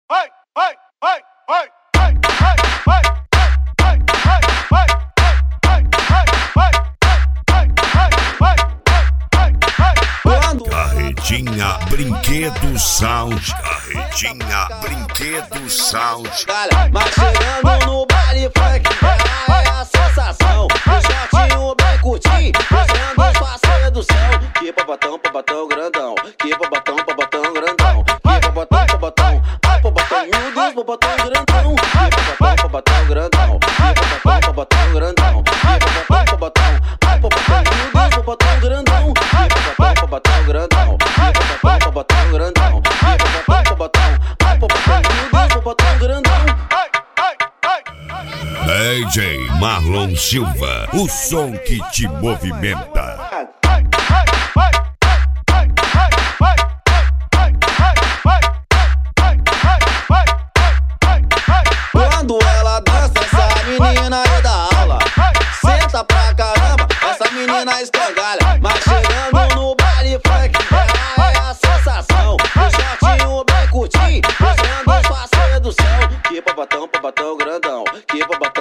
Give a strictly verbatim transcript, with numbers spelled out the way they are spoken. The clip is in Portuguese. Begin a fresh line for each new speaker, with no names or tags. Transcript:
Carretinha Brinquedo Sound. Carretinha Brinquedo Sound.
Mas chegando no baile funk, ela é a sensação. O shortinho bem curtinho, mostrando sua sedução. Que pabatão, pabatão grandão. Que pabatão, pabatão grandão. Que pabatão, pabatão. Ai, pabatão, meu Deus, pabatão grandão. Que pabatão, pabatão grandão. Que pabatão, pabatão grandão. Que pabatão, pabatão. Ai, pabatão, meu Deus, pabatão grandão. Que pabatão, pabatão grandão. Que pabatão, pabatão grandão. Que pabatão, pabatão. Ai, pabatão, meu Deus, pabatão grandão.
D J Marlon Silva, o som que te movimenta.
Quando ela dança, essa menina é da aula. Senta pra caramba, essa menina escangalha. Mas chegando no baile funk, ela é a sensação. O shortinho bem curtinho, mostrando sua sedução. Que pabatão, pabatão grandão. Que pabatão.